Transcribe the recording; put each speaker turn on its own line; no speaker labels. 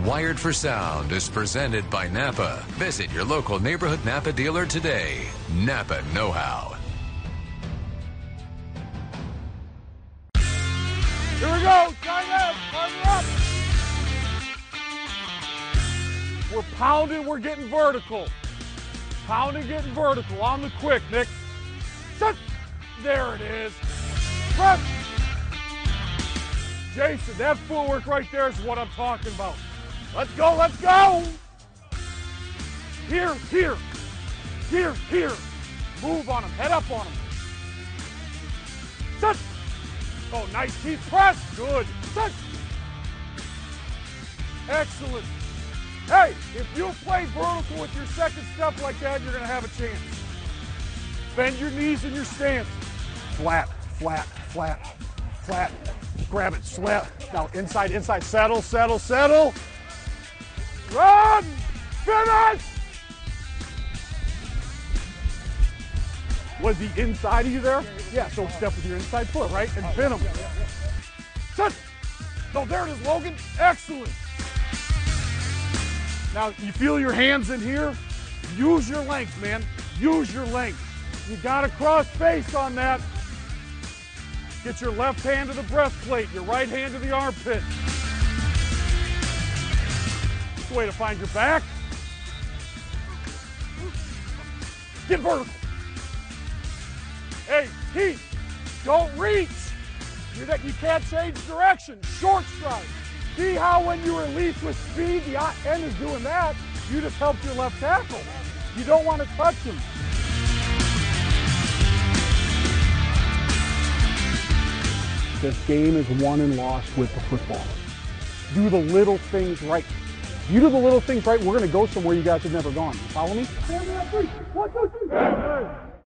Wired for Sound is presented by Napa. Visit your local neighborhood Napa dealer today. Napa Know-How.
Here we go. Tight end. Partner up. We're pounding. We're getting vertical. Pounding, getting vertical. On the quick, Nick. Shut. There it is. Press. Jason, that footwork right there is what I'm talking about. Let's go. Let's go. Here, here. Here, here. Move on him. Head up on him. Shut. Oh, nice deep press. Good. Excellent. Hey, if you play vertical with your second step like that, you're going to have a chance. Bend your knees in your stance. Flat, flat, flat, flat. Grab it, slap. Now inside, inside. Settle, settle, settle. Run! Finish! Was the inside of you there? Yeah, so step with your inside foot, right? And pin him. Set. So there it is, Logan. Excellent. Now, you feel your hands in here? Use your length, man. Use your length. You got to cross face on that. Get your left hand to the breastplate, your right hand to the armpit. That's the way to find your back. Get vertical. Hey, Keith, don't reach. You can't change direction. Short stride. See how when you release with speed, the end is doing that. You just helped your left tackle. You don't want to touch him. This game is won and lost with the football. Do the little things right. If you do the little things right, we're going to go somewhere you guys have never gone. You follow me? 1, 2, 3.